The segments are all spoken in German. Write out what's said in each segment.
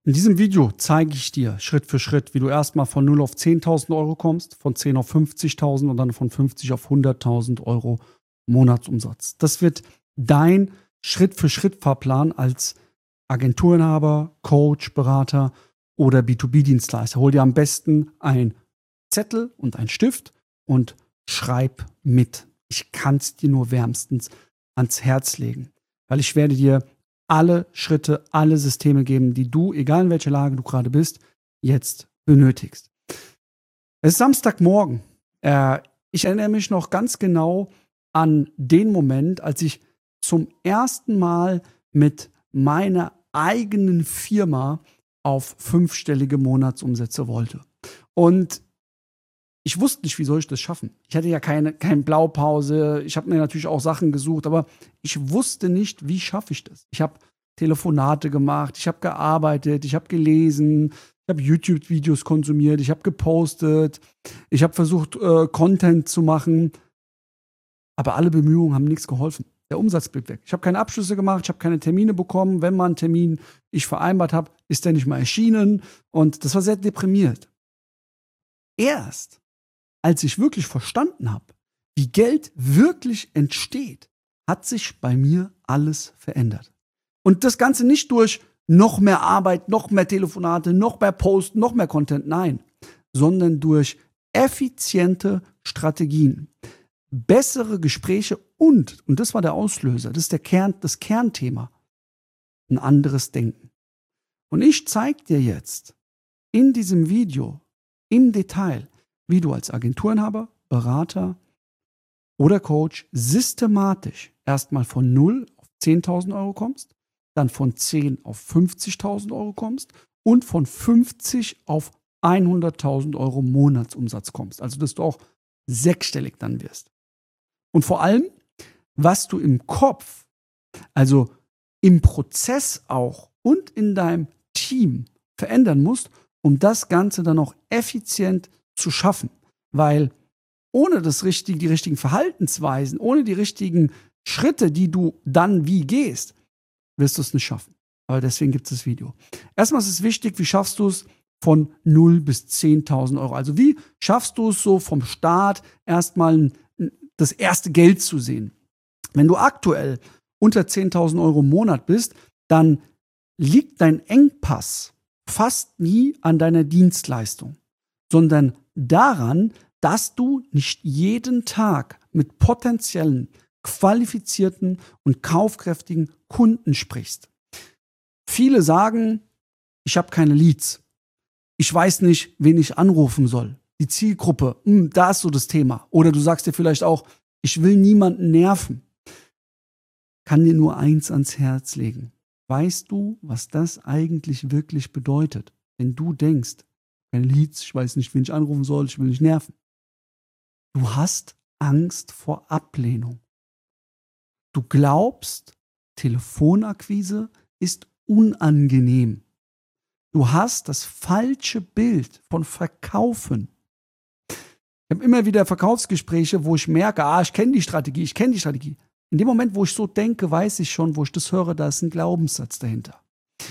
In diesem Video zeige ich dir Schritt für Schritt, wie du erstmal von 0 auf 10.000 Euro kommst, von 10 auf 50.000 und dann von 50 auf 100.000 Euro Monatsumsatz. Das wird dein Schritt für Schritt Fahrplan als Agenturinhaber, Coach, Berater oder B2B-Dienstleister. Hol dir am besten einen Zettel und einen Stift und schreib mit. Ich kann es dir nur wärmstens ans Herz legen, weil ich werde dir alle Schritte, alle Systeme geben, die du, egal in welcher Lage du gerade bist, jetzt benötigst. Es ist Samstagmorgen. Ich erinnere mich noch ganz genau an den Moment, als ich zum ersten Mal mit meiner eigenen Firma auf 5-stellige Monatsumsätze wollte. Und ich wusste nicht, wie soll ich das schaffen. Ich hatte ja keine Blaupause. Ich habe mir natürlich auch Sachen gesucht, aber ich wusste nicht, wie schaffe ich das. Ich habe Telefonate gemacht, ich habe gearbeitet, ich habe gelesen, ich habe YouTube-Videos konsumiert, ich habe gepostet, ich habe versucht, Content zu machen. Aber alle Bemühungen haben nichts geholfen. Der Umsatz blieb weg. Ich habe keine Abschlüsse gemacht, ich habe keine Termine bekommen. Wenn man einen Termin ich vereinbart habe, ist der nicht mal erschienen. Und das war sehr deprimiert. Erst als ich wirklich verstanden habe, wie Geld wirklich entsteht, hat sich bei mir alles verändert. Und das Ganze nicht durch noch mehr Arbeit, noch mehr Telefonate, noch mehr Post, noch mehr Content, nein, sondern durch effiziente Strategien, bessere Gespräche und das war der Auslöser, das ist das Kernthema, ein anderes Denken. Und ich zeige dir jetzt in diesem Video im Detail, wie du als Agenturinhaber, Berater oder Coach systematisch erstmal von 0 auf 10.000 Euro kommst, dann von 10 auf 50.000 Euro kommst und von 50 auf 100.000 Euro Monatsumsatz kommst. Also, dass du auch sechsstellig dann wirst. Und vor allem, was du im Kopf, also im Prozess auch und in deinem Team verändern musst, um das Ganze dann auch effizient zu schaffen. Weil ohne die richtigen Verhaltensweisen, ohne die richtigen Schritte, die du dann wie gehst, wirst du es nicht schaffen. Aber deswegen gibt es das Video. Erstmal ist es wichtig, wie schaffst du es von 0 bis 10.000 Euro? Also wie schaffst du es so vom Start erstmal das erste Geld zu sehen? Wenn du aktuell unter 10.000 Euro im Monat bist, dann liegt dein Engpass fast nie an deiner Dienstleistung, sondern daran, dass du nicht jeden Tag mit potenziellen, qualifizierten und kaufkräftigen Kunden sprichst. Viele sagen, ich habe keine Leads. Ich weiß nicht, wen ich anrufen soll. Die Zielgruppe, da ist so das Thema. Oder du sagst dir vielleicht auch, ich will niemanden nerven. Kann dir nur eins ans Herz legen. Weißt du, was das eigentlich wirklich bedeutet, wenn du denkst, keine Leads, ich weiß nicht, wen ich anrufen soll, ich will nicht nerven. Du hast Angst vor Ablehnung. Du glaubst, Telefonakquise ist unangenehm. Du hast das falsche Bild von Verkaufen. Ich habe immer wieder Verkaufsgespräche, wo ich merke, ich kenne die Strategie. In dem Moment, wo ich so denke, weiß ich schon, wo ich das höre, da ist ein Glaubenssatz dahinter.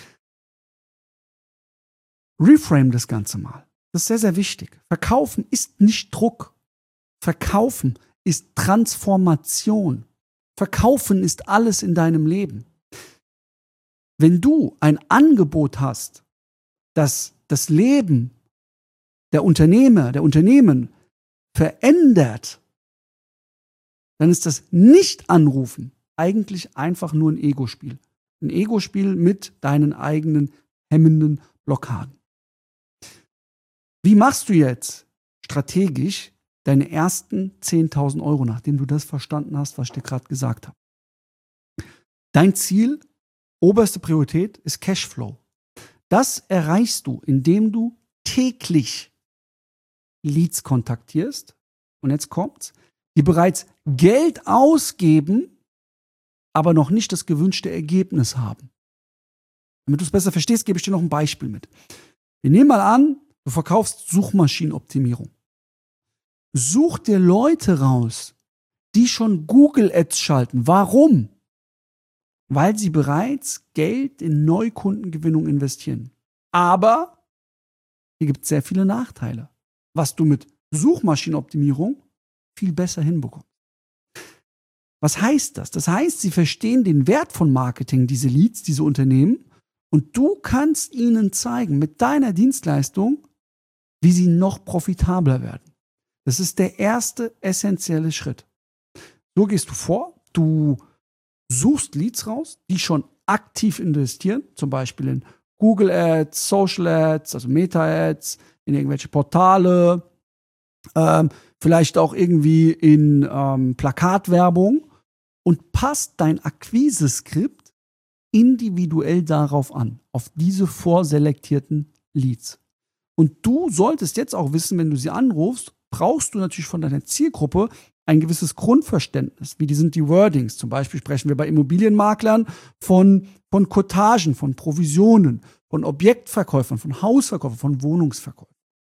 Reframe das Ganze mal. Das ist sehr, sehr wichtig. Verkaufen ist nicht Druck. Verkaufen ist Transformation. Verkaufen ist alles in deinem Leben. Wenn du ein Angebot hast, das das Leben der Unternehmen verändert, dann ist das Nicht-Anrufen eigentlich einfach nur ein Ego-Spiel. Ein Ego-Spiel mit deinen eigenen hemmenden Blockaden. Wie machst du jetzt strategisch deine ersten 10.000 Euro, nachdem du das verstanden hast, was ich dir gerade gesagt habe? Dein Ziel, oberste Priorität, ist Cashflow. Das erreichst du, indem du täglich Leads kontaktierst. Und jetzt kommt's, die bereits Geld ausgeben, aber noch nicht das gewünschte Ergebnis haben. Damit du es besser verstehst, gebe ich dir noch ein Beispiel mit. Wir nehmen mal an, du verkaufst Suchmaschinenoptimierung. Such dir Leute raus, die schon Google Ads schalten. Warum? Weil sie bereits Geld in Neukundengewinnung investieren. Aber hier gibt es sehr viele Nachteile, was du mit Suchmaschinenoptimierung viel besser hinbekommst. Was heißt das? Das heißt, sie verstehen den Wert von Marketing, diese Leads, diese Unternehmen, und du kannst ihnen zeigen mit deiner Dienstleistung, wie sie noch profitabler werden. Das ist der erste essentielle Schritt. So gehst du vor, du suchst Leads raus, die schon aktiv investieren, zum Beispiel in Google Ads, Social Ads, also Meta Ads, in irgendwelche Portale, vielleicht auch irgendwie in Plakatwerbung, und passt dein Akquiseskript individuell darauf an, auf diese vorselektierten Leads. Und du solltest jetzt auch wissen, wenn du sie anrufst, brauchst du natürlich von deiner Zielgruppe ein gewisses Grundverständnis. Wie sind die Wordings? Zum Beispiel sprechen wir bei Immobilienmaklern von Cottagen, von Provisionen, von Objektverkäufern, von Hausverkäufern, von Wohnungsverkäufern.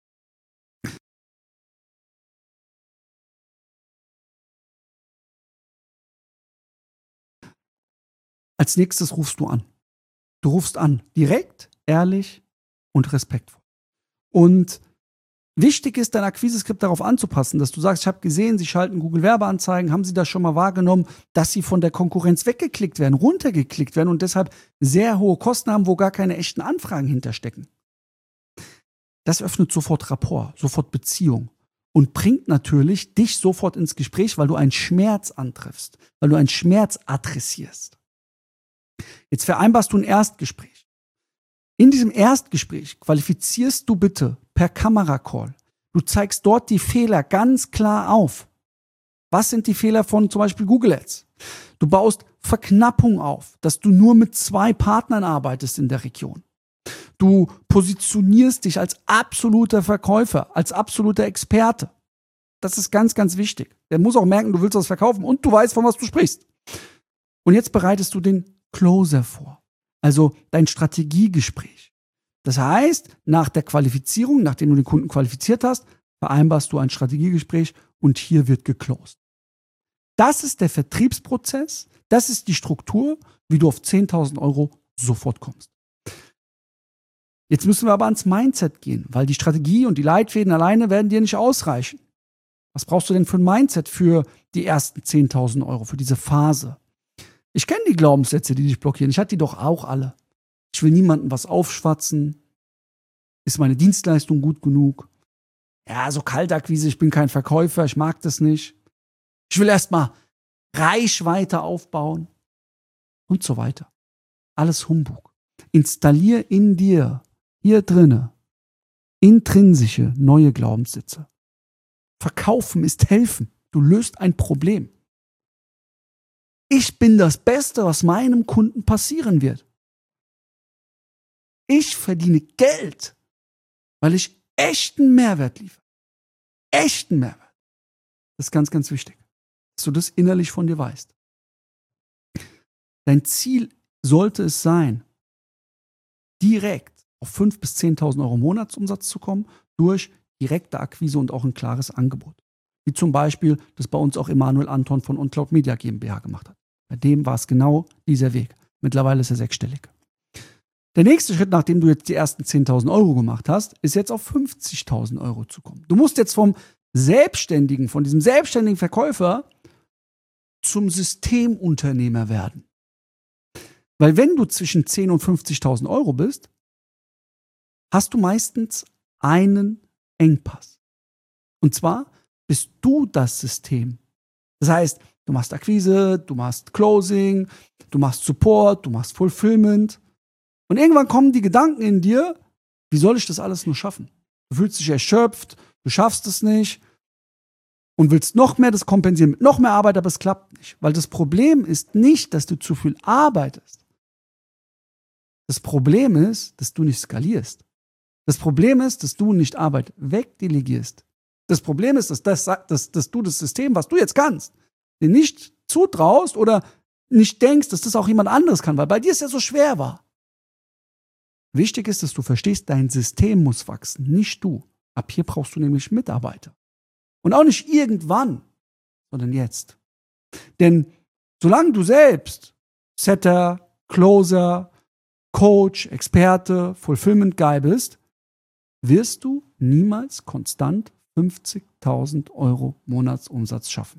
Als nächstes rufst du an. Du rufst an, direkt, ehrlich und respektvoll. Und wichtig ist, dein Akquiseskript darauf anzupassen, dass du sagst, ich habe gesehen, Sie schalten Google-Werbeanzeigen, haben Sie das schon mal wahrgenommen, dass Sie von der Konkurrenz weggeklickt werden, runtergeklickt werden und deshalb sehr hohe Kosten haben, wo gar keine echten Anfragen hinterstecken. Das öffnet sofort Rapport, sofort Beziehung und bringt natürlich dich sofort ins Gespräch, weil du einen Schmerz antriffst, weil du einen Schmerz adressierst. Jetzt vereinbarst du ein Erstgespräch. In diesem Erstgespräch qualifizierst du bitte per Kameracall. Du zeigst dort die Fehler ganz klar auf. Was sind die Fehler von zum Beispiel Google Ads? Du baust Verknappung auf, dass du nur mit 2 Partnern arbeitest in der Region. Du positionierst dich als absoluter Verkäufer, als absoluter Experte. Das ist ganz, ganz wichtig. Der muss auch merken, du willst was verkaufen und du weißt, von was du sprichst. Und jetzt bereitest du den Closer vor, also dein Strategiegespräch. Das heißt, nach der Qualifizierung, nachdem du den Kunden qualifiziert hast, vereinbarst du ein Strategiegespräch und hier wird geclosed. Das ist der Vertriebsprozess, das ist die Struktur, wie du auf 10.000 Euro sofort kommst. Jetzt müssen wir aber ans Mindset gehen, weil die Strategie und die Leitfäden alleine werden dir nicht ausreichen. Was brauchst du denn für ein Mindset für die ersten 10.000 Euro, für diese Phase? Ich kenne die Glaubenssätze, die dich blockieren. Ich hatte die doch auch alle. Ich will niemandem was aufschwatzen. Ist meine Dienstleistung gut genug? Ja, so Kaltakquise, ich bin kein Verkäufer, ich mag das nicht. Ich will erstmal Reichweite aufbauen und so weiter. Alles Humbug. Installier in dir, hier drinne, intrinsische neue Glaubenssätze. Verkaufen ist helfen. Du löst ein Problem. Ich bin das Beste, was meinem Kunden passieren wird. Ich verdiene Geld, weil ich echten Mehrwert liefere. Echten Mehrwert. Das ist ganz, ganz wichtig, dass du das innerlich von dir weißt. Dein Ziel sollte es sein, direkt auf 5.000 bis 10.000 Euro Monatsumsatz zu kommen, durch direkte Akquise und auch ein klares Angebot. Wie zum Beispiel, das bei uns auch Emanuel Anton von OnCloud Media GmbH gemacht hat. Bei dem war es genau dieser Weg. Mittlerweile ist er 6-stellig. Der nächste Schritt, nachdem du jetzt die ersten 10.000 Euro gemacht hast, ist jetzt auf 50.000 Euro zu kommen. Du musst jetzt von diesem selbstständigen Verkäufer zum Systemunternehmer werden. Weil wenn du zwischen 10.000 und 50.000 Euro bist, hast du meistens einen Engpass. Und zwar bist du das System. Das heißt, du machst Akquise, du machst Closing, du machst Support, du machst Fulfillment. Und irgendwann kommen die Gedanken in dir, wie soll ich das alles nur schaffen? Du fühlst dich erschöpft, du schaffst es nicht und willst noch mehr das kompensieren mit noch mehr Arbeit, aber es klappt nicht. Weil das Problem ist nicht, dass du zu viel arbeitest. Das Problem ist, dass du nicht skalierst. Das Problem ist, dass du nicht Arbeit wegdelegierst. Das Problem ist, dass du das System, was du jetzt kannst, dir nicht zutraust oder nicht denkst, dass das auch jemand anderes kann, weil bei dir es ja so schwer war. Wichtig ist, dass du verstehst, dein System muss wachsen, nicht du. Ab hier brauchst du nämlich Mitarbeiter. Und auch nicht irgendwann, sondern jetzt. Denn solange du selbst Setter, Closer, Coach, Experte, Fulfillment Guy bist, wirst du niemals konstant 50.000 Euro Monatsumsatz schaffen.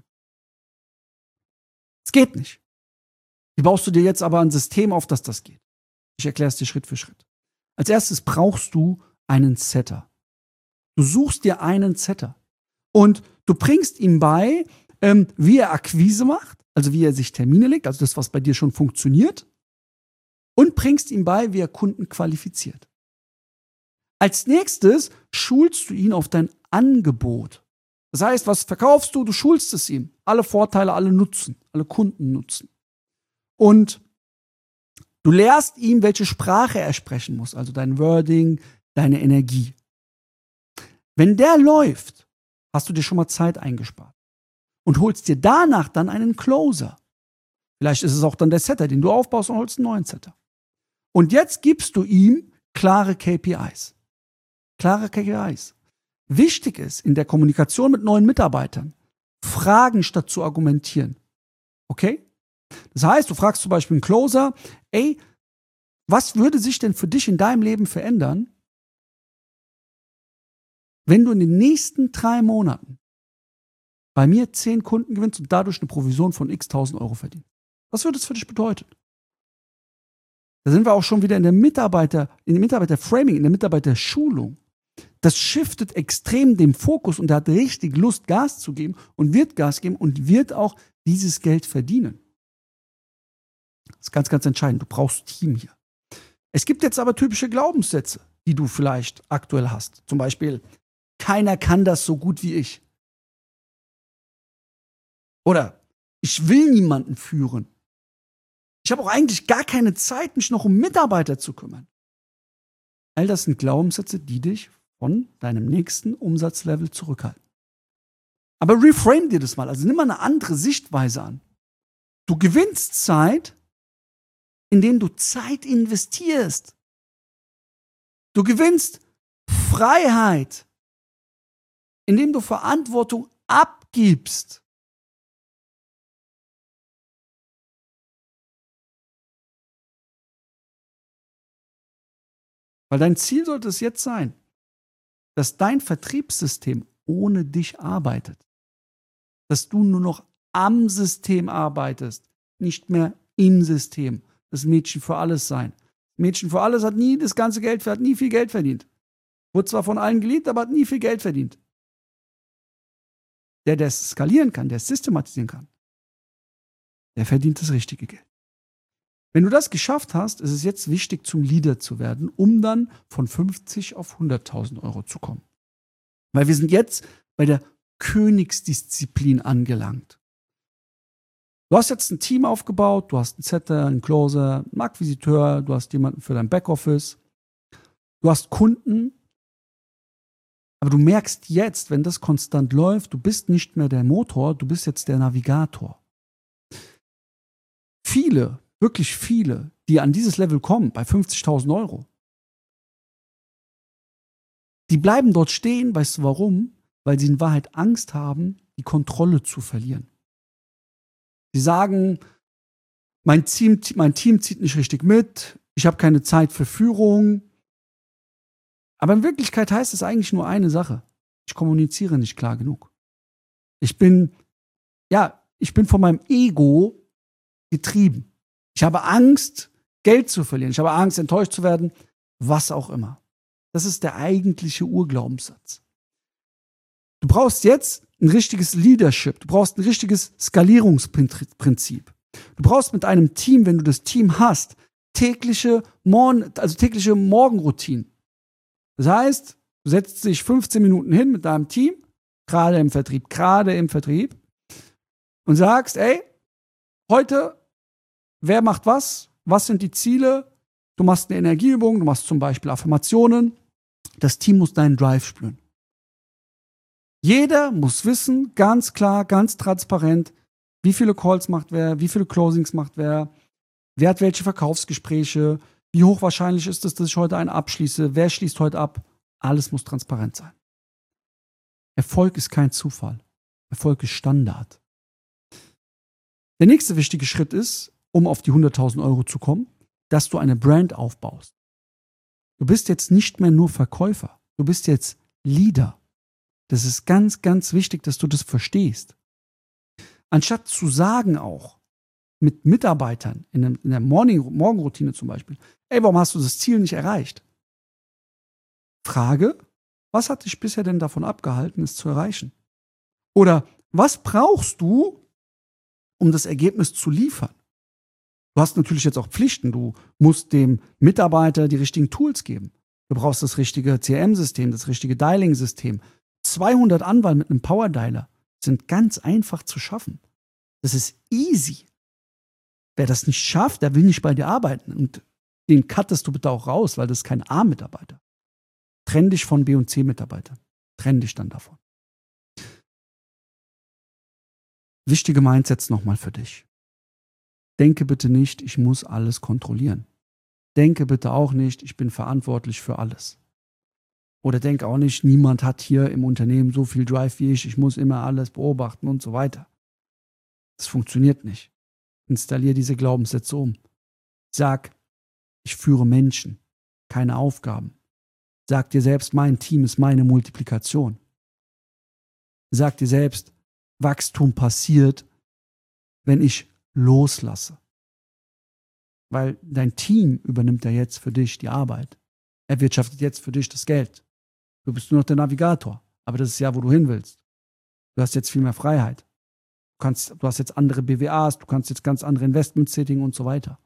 Es geht nicht. Wie baust du dir jetzt aber ein System auf, dass das geht? Ich erkläre es dir Schritt für Schritt. Als erstes brauchst du einen Setter. Du suchst dir einen Setter und du bringst ihm bei, wie er Akquise macht, also wie er sich Termine legt, also das, was bei dir schon funktioniert, und bringst ihm bei, wie er Kunden qualifiziert. Als nächstes schulst du ihn auf dein Angebot. Das heißt, was verkaufst du? Du schulst es ihm. Alle Vorteile, alle Nutzen, alle Kunden nutzen. Und du lehrst ihm, welche Sprache er sprechen muss, also dein Wording, deine Energie. Wenn der läuft, hast du dir schon mal Zeit eingespart und holst dir danach dann einen Closer. Vielleicht ist es auch dann der Setter, den du aufbaust und holst einen neuen Setter. Und jetzt gibst du ihm klare KPIs. Klare KPIs. Wichtig ist in der Kommunikation mit neuen Mitarbeitern, fragen statt zu argumentieren. Okay? Das heißt, du fragst zum Beispiel einen Closer, ey, was würde sich denn für dich in deinem Leben verändern, wenn du in den nächsten 3 Monaten bei mir 10 Kunden gewinnst und dadurch eine Provision von x 1000 Euro verdienst? Was würde es für dich bedeuten? Da sind wir auch schon wieder in dem Mitarbeiter-Framing, in der Mitarbeiterschulung. Das shiftet extrem den Fokus und er hat richtig Lust, Gas zu geben und wird Gas geben und wird auch dieses Geld verdienen. Das ist ganz, ganz entscheidend. Du brauchst Team hier. Es gibt jetzt aber typische Glaubenssätze, die du vielleicht aktuell hast. Zum Beispiel, keiner kann das so gut wie ich. Oder, ich will niemanden führen. Ich habe auch eigentlich gar keine Zeit, mich noch um Mitarbeiter zu kümmern. All das sind Glaubenssätze, die dich von deinem nächsten Umsatzlevel zurückhalten. Aber reframe dir das mal. Also nimm mal eine andere Sichtweise an. Du gewinnst Zeit, indem du Zeit investierst. Du gewinnst Freiheit, indem du Verantwortung abgibst. Weil dein Ziel sollte es jetzt sein, dass dein Vertriebssystem ohne dich arbeitet. Dass du nur noch am System arbeitest, nicht mehr im System. Das Mädchen für alles sein. Mädchen für alles hat nie das ganze Geld, hat nie viel Geld verdient. Wurde zwar von allen geliebt, aber hat nie viel Geld verdient. Der es skalieren kann, der es systematisieren kann, der verdient das richtige Geld. Wenn du das geschafft hast, ist es jetzt wichtig, zum Leader zu werden, um dann von 50 auf 100.000 Euro zu kommen. Weil wir sind jetzt bei der Königsdisziplin angelangt. Du hast jetzt ein Team aufgebaut, du hast einen Setter, einen Closer, einen Akquisiteur, du hast jemanden für dein Backoffice, du hast Kunden, aber du merkst jetzt, wenn das konstant läuft, du bist nicht mehr der Motor, du bist jetzt der Navigator. Viele, wirklich viele, die an dieses Level kommen, bei 50.000 Euro, die bleiben dort stehen, weißt du warum? Weil sie in Wahrheit Angst haben, die Kontrolle zu verlieren. Sie sagen, mein Team zieht nicht richtig mit, ich habe keine Zeit für Führung. Aber in Wirklichkeit heißt es eigentlich nur eine Sache. Ich kommuniziere nicht klar genug. Ich bin von meinem Ego getrieben. Ich habe Angst, Geld zu verlieren. Ich habe Angst, enttäuscht zu werden, was auch immer. Das ist der eigentliche Urglaubenssatz. Du brauchst jetzt ein richtiges Leadership. Du brauchst ein richtiges Skalierungsprinzip. Du brauchst mit einem Team, wenn du das Team hast, tägliche Morgenroutinen. Das heißt, du setzt dich 15 Minuten hin mit deinem Team, gerade im Vertrieb, und sagst, ey, heute, wer macht was? Was sind die Ziele? Du machst eine Energieübung, du machst zum Beispiel Affirmationen. Das Team muss deinen Drive spüren. Jeder muss wissen, ganz klar, ganz transparent, wie viele Calls macht wer, wie viele Closings macht wer hat welche Verkaufsgespräche, wie hoch wahrscheinlich ist es, dass ich heute einen abschließe, wer schließt heute ab. Alles muss transparent sein. Erfolg ist kein Zufall. Erfolg ist Standard. Der nächste wichtige Schritt ist, um auf die 100.000 Euro zu kommen, dass du eine Brand aufbaust. Du bist jetzt nicht mehr nur Verkäufer. Du bist jetzt Leader. Das ist ganz, ganz wichtig, dass du das verstehst. Anstatt zu sagen auch mit Mitarbeitern in der Morgenroutine zum Beispiel, ey, warum hast du das Ziel nicht erreicht? Frage, was hat dich bisher denn davon abgehalten, es zu erreichen? Oder was brauchst du, um das Ergebnis zu liefern? Du hast natürlich jetzt auch Pflichten. Du musst dem Mitarbeiter die richtigen Tools geben. Du brauchst das richtige CRM-System, das richtige Dialing-System. 200 Anwahl mit einem Power-Dialer sind ganz einfach zu schaffen. Das ist easy. Wer das nicht schafft, der will nicht bei dir arbeiten. Und den cuttest du bitte auch raus, weil das ist kein A-Mitarbeiter. Trenn dich von B- und C-Mitarbeitern. Trenn dich dann davon. Wichtige Mindsets nochmal für dich. Denke bitte nicht, ich muss alles kontrollieren. Denke bitte auch nicht, ich bin verantwortlich für alles. Oder denke auch nicht, niemand hat hier im Unternehmen so viel Drive wie ich muss immer alles beobachten und so weiter. Das funktioniert nicht. Installiere diese Glaubenssätze um. Sag, ich führe Menschen, keine Aufgaben. Sag dir selbst, mein Team ist meine Multiplikation. Sag dir selbst, Wachstum passiert, wenn ich loslasse. Weil dein Team übernimmt ja jetzt für dich die Arbeit. Er wirtschaftet jetzt für dich das Geld. Du bist nur noch der Navigator. Aber das ist ja, wo du hin willst. Du hast jetzt viel mehr Freiheit. Du hast jetzt andere BWAs, du kannst jetzt ganz andere Investments tätigen und so weiter.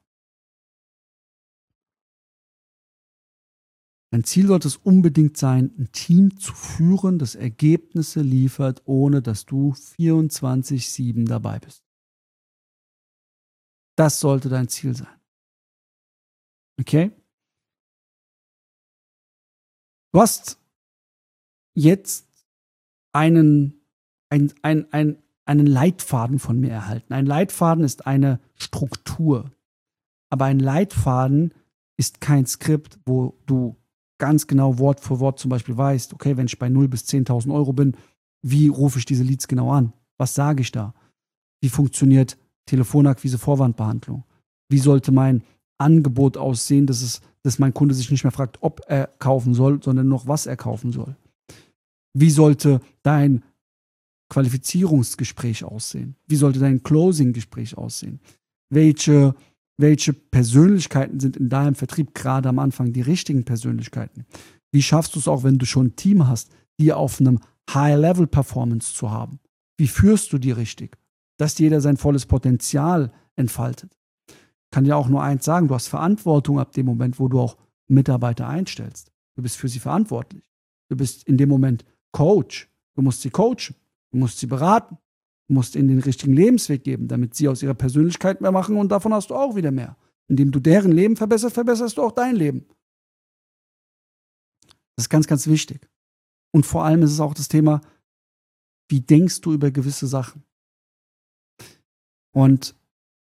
Dein Ziel sollte es unbedingt sein, ein Team zu führen, das Ergebnisse liefert, ohne dass du 24/7 dabei bist. Das sollte dein Ziel sein. Okay? Du hast jetzt einen Leitfaden von mir erhalten. Ein Leitfaden ist eine Struktur. Aber ein Leitfaden ist kein Skript, wo du ganz genau Wort für Wort zum Beispiel weißt, okay, wenn ich bei 0 bis 10.000 Euro bin, wie rufe ich diese Leads genau an? Was sage ich da? Wie funktioniert Telefonakquise, Vorwandbehandlung? Wie sollte mein Angebot aussehen, dass mein Kunde sich nicht mehr fragt, ob er kaufen soll, sondern noch, was er kaufen soll? Wie sollte dein Qualifizierungsgespräch aussehen? Wie sollte dein Closing-Gespräch aussehen? Welche Persönlichkeiten sind in deinem Vertrieb gerade am Anfang die richtigen Persönlichkeiten? Wie schaffst du es auch, wenn du schon ein Team hast, die auf einem High-Level-Performance zu haben? Wie führst du die richtig? Dass jeder sein volles Potenzial entfaltet. Ich kann dir auch nur eins sagen, du hast Verantwortung ab dem Moment, wo du auch Mitarbeiter einstellst. Du bist für sie verantwortlich. Du bist in dem Moment Coach. Du musst sie coachen. Du musst sie beraten. Du musst ihnen den richtigen Lebensweg geben, damit sie aus ihrer Persönlichkeit mehr machen und davon hast du auch wieder mehr. Indem du deren Leben verbesserst, verbesserst du auch dein Leben. Das ist ganz, ganz wichtig. Und vor allem ist es auch das Thema, wie denkst du über gewisse Sachen? Und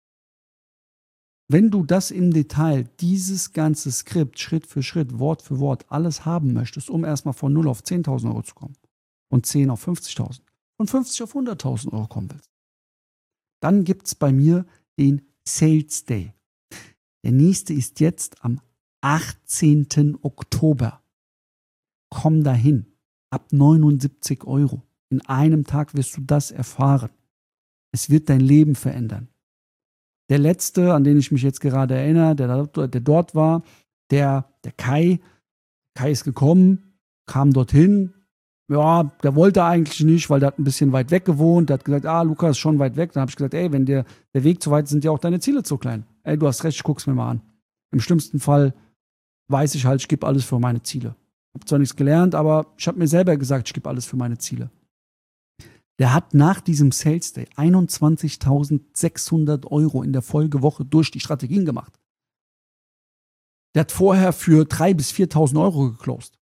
wenn du das im Detail, dieses ganze Skript, Schritt für Schritt, Wort für Wort, alles haben möchtest, um erstmal von 0 auf 10.000 Euro zu kommen, von 10 auf 50.000, von 50 auf 100.000 Euro kommen willst, dann gibt es bei mir den Sales Day. Der nächste ist jetzt am 18. Oktober. Komm dahin. Ab 79 Euro. In einem Tag wirst du das erfahren. Es wird dein Leben verändern. Der letzte, an den ich mich jetzt gerade erinnere, der dort war, der Kai. Kai ist gekommen, kam dorthin. Ja, der wollte eigentlich nicht, weil der hat ein bisschen weit weg gewohnt. Der hat gesagt, Lukas ist schon weit weg. Dann habe ich gesagt, wenn der Weg zu weit ist, sind ja auch deine Ziele zu klein. Du hast recht, ich guck's mir mal an. Im schlimmsten Fall weiß ich halt, ich gebe alles für meine Ziele. Ich habe zwar nichts gelernt, aber ich habe mir selber gesagt, ich gebe alles für meine Ziele. Der hat nach diesem Sales Day 21.600 Euro in der Folgewoche durch die Strategien gemacht. Der hat vorher für 3.000 bis 4.000 Euro geclosed.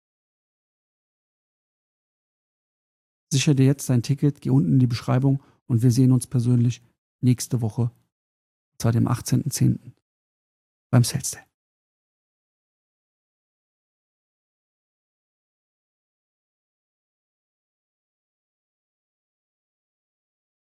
Sicher dir jetzt dein Ticket, geh unten in die Beschreibung und wir sehen uns persönlich nächste Woche, und zwar dem 18.10. beim Sales Day.